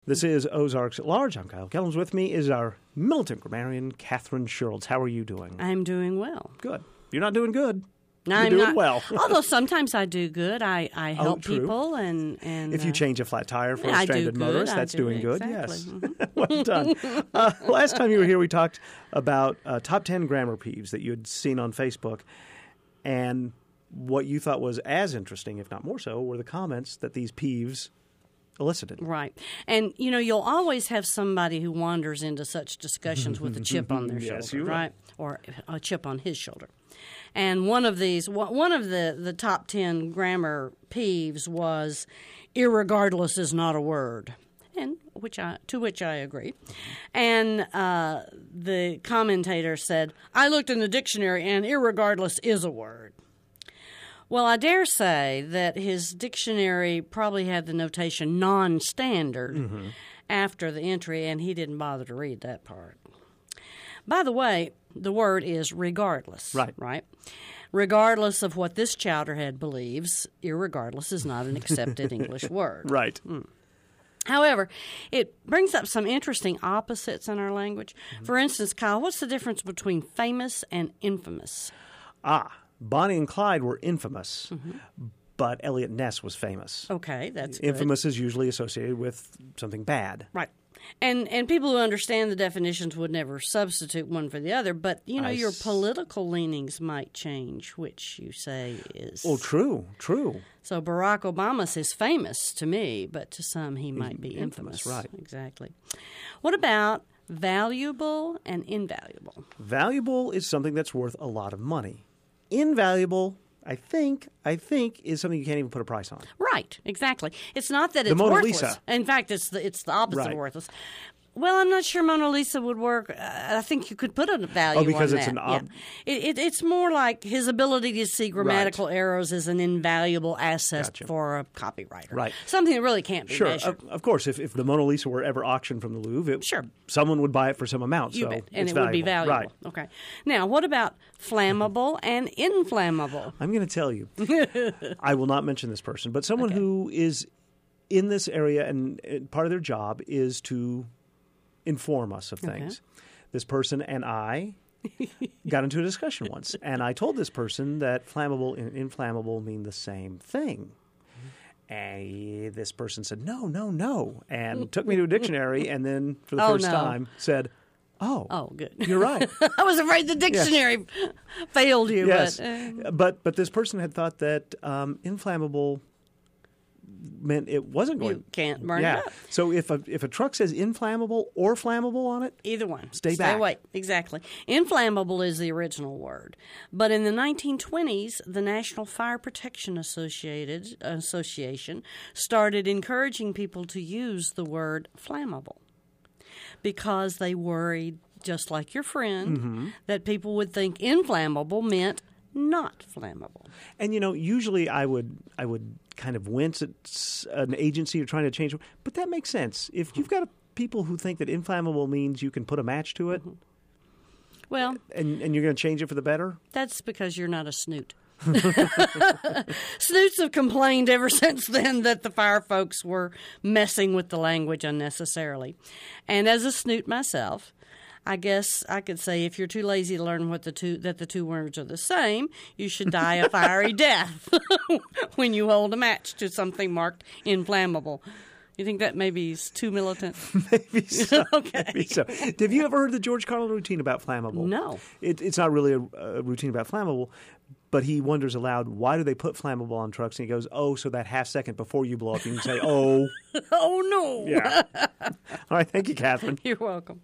This is Ozarks at Large. I'm Kyle Kellums. With me is our militant grammarian, Catherine Sherrills. How are you doing? I'm doing well. Good. You're not doing good. You're doing not, well. Although sometimes I do good. I help people. And if you change a flat tire for a stranded motorist, that's doing good. Exactly. Yes. Mm-hmm. Well done. Last time you were here, we talked about top 10 grammar peeves that you had seen on Facebook. And what you thought was as interesting, if not more so, were the comments that these peeves elicited. Right. And, you'll always have somebody who wanders into such discussions with a chip on their shoulder, right? Or a chip on his shoulder. And one of the top 10 grammar peeves was, irregardless is not a word. And to which I agree. And the commentator said, I looked in the dictionary and irregardless is a word. Well, I dare say that his dictionary probably had the notation non-standard after the entry, and he didn't bother to read that part. By the way, the word is regardless. Right? Regardless of what this chowderhead believes, irregardless is not an accepted English word. Right. However, it brings up some interesting opposites in our language. For instance, Kyle, what's the difference between famous and infamous? Bonnie and Clyde were infamous, but Eliot Ness was famous. Okay, that's good. Infamous is usually associated with something bad. Right. And people who understand the definitions would never substitute one for the other, but, your political leanings might change, which you say is... Oh, true. So Barack Obama is famous to me, but to some he might be infamous. Right. Exactly. What about valuable and invaluable? Valuable is something that's worth a lot of money. Invaluable, I think, is something you can't even put a price on. Right, exactly. It's not that The it's Mona worthless. Lisa. In fact, it's the opposite Right. of worthless. Well, I'm not sure Mona Lisa would work. I think you could put a value because on it's that. It's more like his ability to see grammatical errors is an invaluable asset for a copywriter. Right. Something that really can't be measured. Of course, if the Mona Lisa were ever auctioned from the Louvre, someone would buy it for some amount. You bet. And it would be valuable. Right. Okay. Now, what about flammable and inflammable? I'm going to tell you. I will not mention this person, but someone who is in this area and part of their job is to inform us of things. This person and I got into a discussion once, and I told this person that flammable and inflammable mean the same thing. And this person said, no, and took me to a dictionary, and then for the first time said, Oh, good. You're right. I was afraid the dictionary failed you. Yes, but this person had thought that inflammable meant it wasn't going. You can't burn it up. So if a truck says inflammable or flammable on it, either one, stay back. Away. Exactly. Inflammable is the original word, but in the 1920s, the National Fire Protection Association started encouraging people to use the word flammable because they worried, just like your friend, that people would think inflammable meant not flammable. And usually I would kind of wince at an agency you're trying to change, but that makes sense. If you've got people who think that inflammable means you can put a match to it, well, and you're going to change it for the better, that's because you're not a snoot. Snoots have complained ever since then that the fire folks were messing with the language unnecessarily. And as a snoot myself, I guess I could say if you're too lazy to learn that the two words are the same, you should die a fiery death when you hold a match to something marked inflammable. You think that maybe is too militant? Maybe so. Okay. Maybe so. Have you ever heard the George Carlin routine about flammable? No. It's not really a routine about flammable, but he wonders aloud, why do they put flammable on trucks? And he goes, so that half second before you blow up, you can say, oh. Oh, no. Yeah. All right. Thank you, Catherine. You're welcome.